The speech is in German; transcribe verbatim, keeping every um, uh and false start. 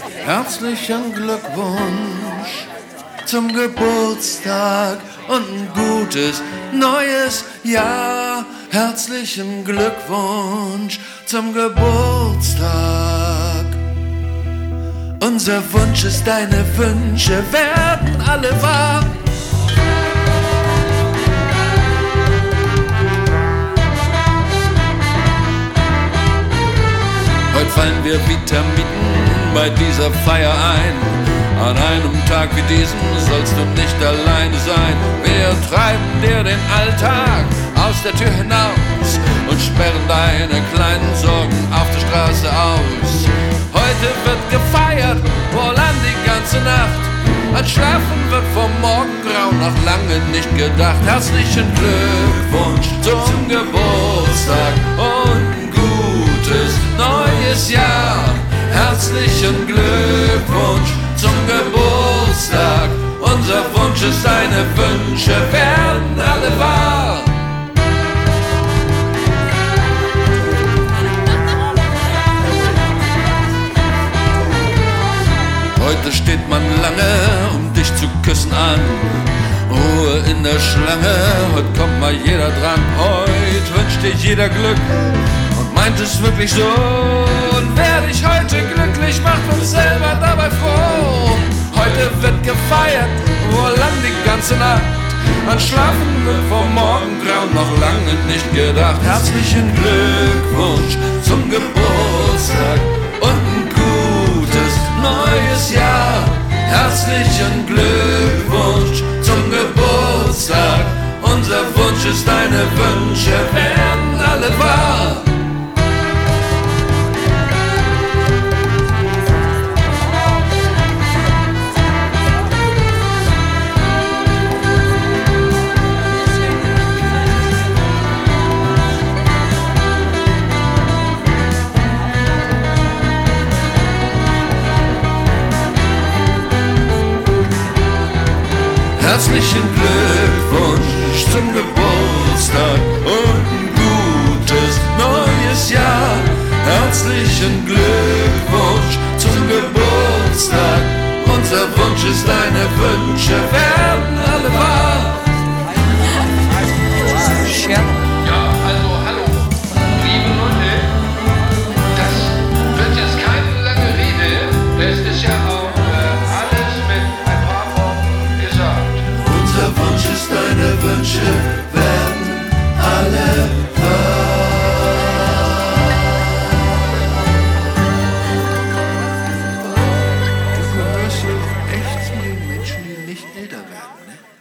herzlichen Glückwunsch zum Geburtstag und ein gutes neues Jahr. Herzlichen Glückwunsch zum Geburtstag. Unser Wunsch ist, deine Wünsche werden alle wahr. Heute fallen wir Vitaminen bei dieser Feier ein. An einem Tag wie diesem sollst du nicht alleine sein. Wir treiben dir den Alltag aus der Tür hinaus und sperren deine kleinen Sorgen auf der Straße aus. Heute wird gefeiert, wohl an die ganze Nacht. An Schlafen wird vom Morgengrau noch lange nicht gedacht. Herzlichen Glückwunsch zum Geburtstag und ein gutes neues Jahr. Herzlichen Glückwunsch zum Geburtstag. Unser Wunsch ist, deine Wünsche werden alle wahr. Heute steht man lange, um dich zu küssen an. Ruhe in der Schlange, heute kommt mal jeder dran. Heute wünscht dir jeder Glück und meint es wirklich so. Und wer dich heute glücklich macht, uns selber dabei froh. Heute wird gefeiert, wohl lang die ganze Nacht. An Schlafen wird vom Morgengrauen noch lange nicht gedacht. Herzlichen Glückwunsch zum Geburtstag und ein gutes neues Jahr. Herzlichen Glückwunsch zum Geburtstag. Unser Wunsch ist, deine Wünsche werden alle wahr. Herzlichen Glückwunsch zum Geburtstag und ein gutes neues Jahr. Herzlichen Glückwunsch zum Geburtstag. Unser Wunsch ist, deine Wünsche werden alle wahr. Ja, also hallo, liebe Leute, das wird jetzt keine lange Rede, es ist ja auch äh, alles mit ein paar Worten gesagt. Unser Wunsch ist, deine Wünsche werden alle wahr. Du gehörst ja auch echt zu den Menschen, die nicht älter werden, ne?